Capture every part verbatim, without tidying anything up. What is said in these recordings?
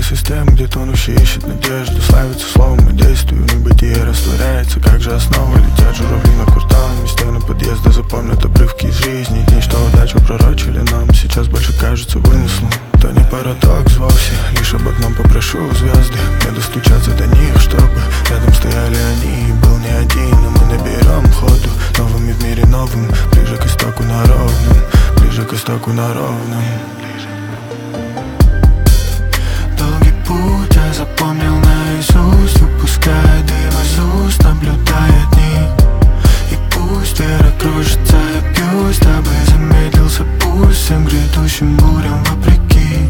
систем, где тонущий ищет надежду. Славится словом и действию, в небытие растворяется. Как же основа, летят журавли на кварталами. Стены подъезда запомнят обрывки из жизни. Дни, что удачу пророчили нам, сейчас больше кажется вымыслом. То не парадокс вовсе, лишь об одном попрошу звезды. Не достучаться до них, чтобы рядом стояли они. Был не один, но мы наберем ходу. Новыми в мире новым, ближе к истоку на ровном. Ближе к истоку на ровном. Долгий путь я запомнил наизусть, выпуская дым из уст, наблюдая дни. И пусть вера кружится, я бьюсь, дабы замедлился пульс всем грядущим бурям вопреки.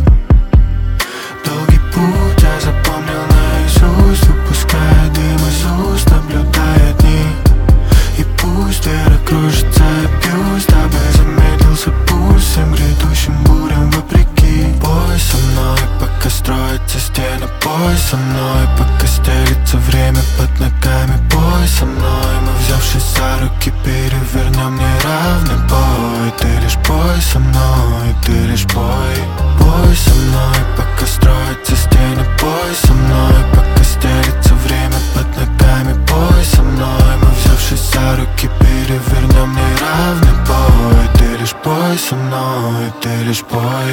Долгий путь я запомнил наизусть, выпуская дым из уст, наблюдая дни. И пусть вера кружится, я бьюсь, дабы замедлился пульс всем грядущим бурям вопреки. Бой со мной, пока строятся стены. Бой со мной, пока стелится время под ногами. Бой со мной, мы, взявшись за руки, перевернем неравный бой. Ты лишь бой со мной, ты лишь бой. Бой со мной, пока строятся стены. Бой со мной, пока стелится время под ногами. Бой со мной, мы, взявшись за руки, перевернем неравный бой. Ты лишь бой со мной, ты лишь бой.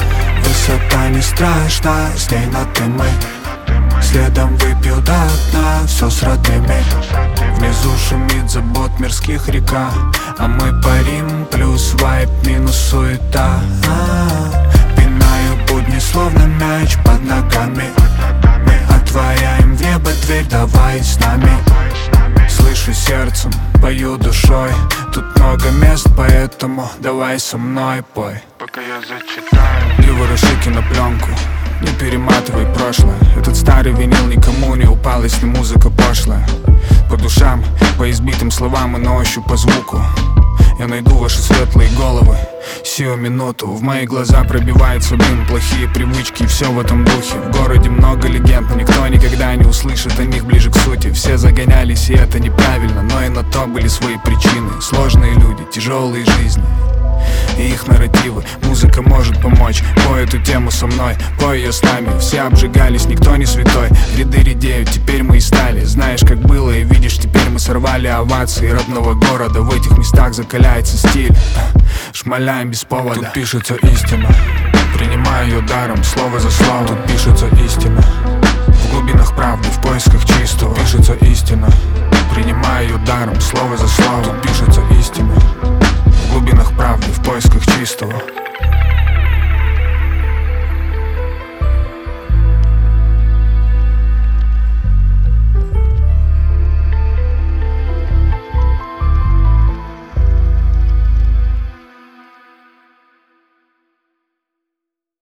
Высота не страшна, с ней на ты мы. Следом выпью до дна, все с родными. Внизу шумит забот мирских река, а мы парим, плюс вайп, минус суета. А-а-а. Пинаю будни, словно мяч под ногами. Мы отворяем в небо дверь, давай с нами. Слышу сердцем, пою душой. Тут много мест, поэтому давай со мной пой. Пока я зачитаю. Ливеры шики на пленку, не перематывай прошлое. Этот старый винил никому не упал, если музыка пошлая. По душам, по избитым словам и на ощупь по звуку. Я найду ваши светлые головы сию минуту. В мои глаза пробивается дым, плохие привычки и все в этом духе. В городе много легенд, никто никогда не услышит о них ближе к сути. Все загонялись, и это неправильно, но и на то были свои причины. Сложные люди, тяжелые жизни и их нарративы. Музыка может помочь, пой эту тему со мной, пой ее с нами. Все обжигались, никто не святой. Ряды редеют, теперь мы и стали. Знаешь, как было, и видишь, теперь мы сорвали овации родного города. В этих местах закаляется стиль, шмаляем без повода. Тут пишется истина, принимаю ее даром, слово за слово. Тут пишется истина, в глубинах правды, в поисках чистого. Пишется истина, принимаю ее даром, слово за слово. Тут пишется